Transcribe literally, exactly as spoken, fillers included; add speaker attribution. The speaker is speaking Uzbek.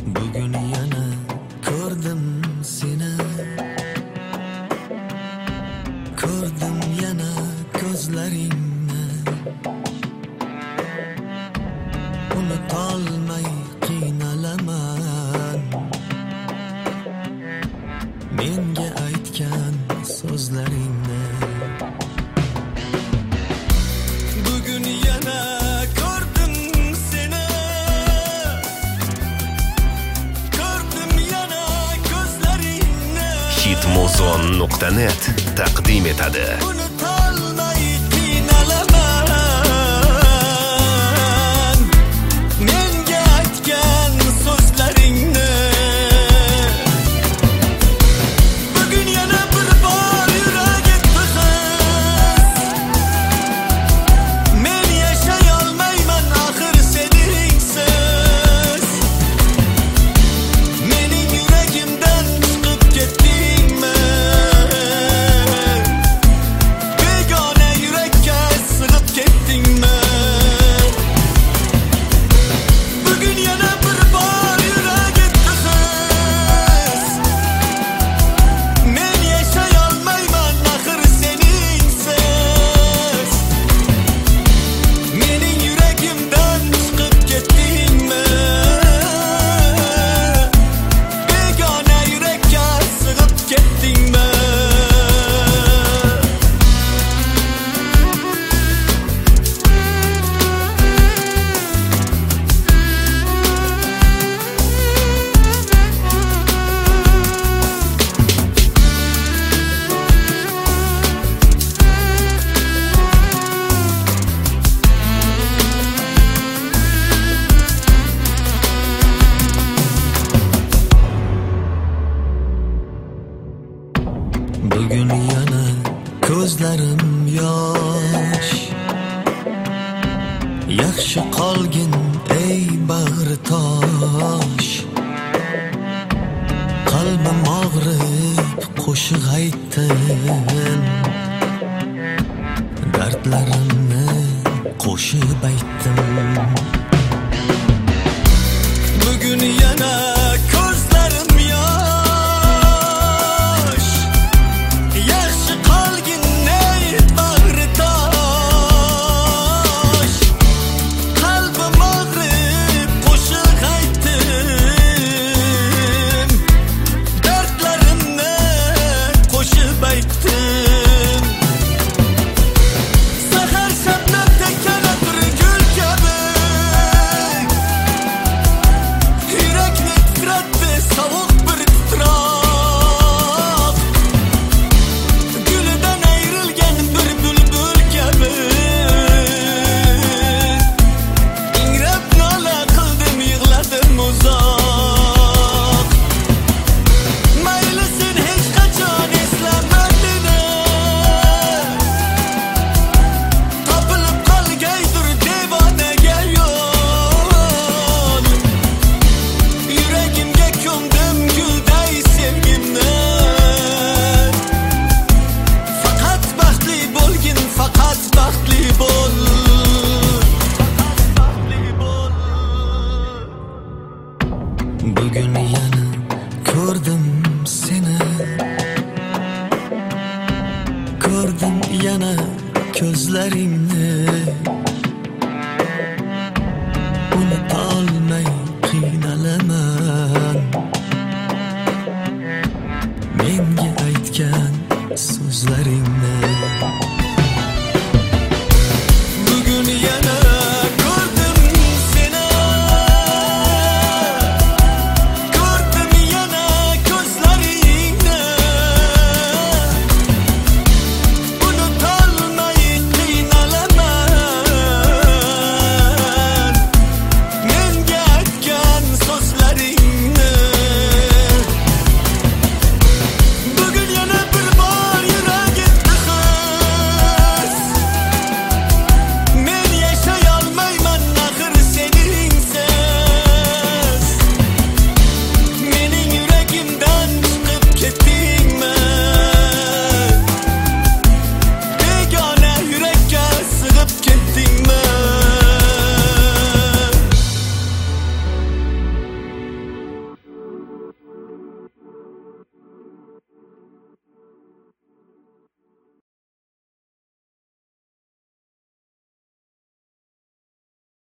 Speaker 1: Bugun yana ko'rdim seni, ko'rdim yana ko'zlaringni, unutolmay qiynalaman menga aytgan so'zlaringni. Bugun yana ko'rdim seni, ko'rdim yana ko'zlaringni.
Speaker 2: hitmuzon nuqta net taqdim etadi.
Speaker 1: Unutolmay qiynalaman menga aytgan so'zlaringni. Bugun yana bir bor yuragi tig'iz, men yashay olmayman axir seningsiz. Mening yuragimdan chiqib ketdingmi, begona yurakka sig'ib ketdingmi? Bugun yana bir bor yuragi tig'iz, men yashay olmayman axir seningsiz. Mening yuragimdan chiqib ketdingmi, begona yurakka sig'ib ketdingmi? Bugun yana ko'zlarim yosh, yaxshi qolgin ey bag'ritosh. Qalbim og'rib qo'shiq aytdim, dardlarimni qo'shib aytdim. Bugun yana